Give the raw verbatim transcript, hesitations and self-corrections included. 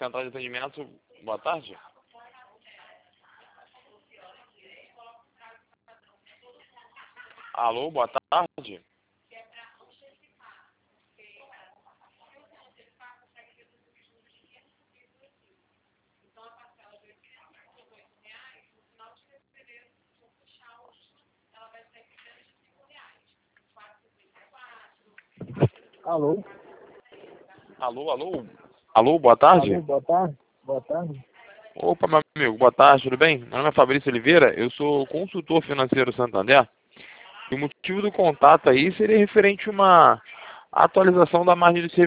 Central de atendimento, boa tarde. Alô, boa tarde. Alô? Alô, alô. Alô, boa tarde. Alô, boa tarde. Boa tarde. Opa, meu amigo, boa tarde, tudo bem? Meu nome é Fabrício Oliveira, eu sou consultor financeiro Santander. E o motivo do contato aí seria referente a uma atualização da margem de serviço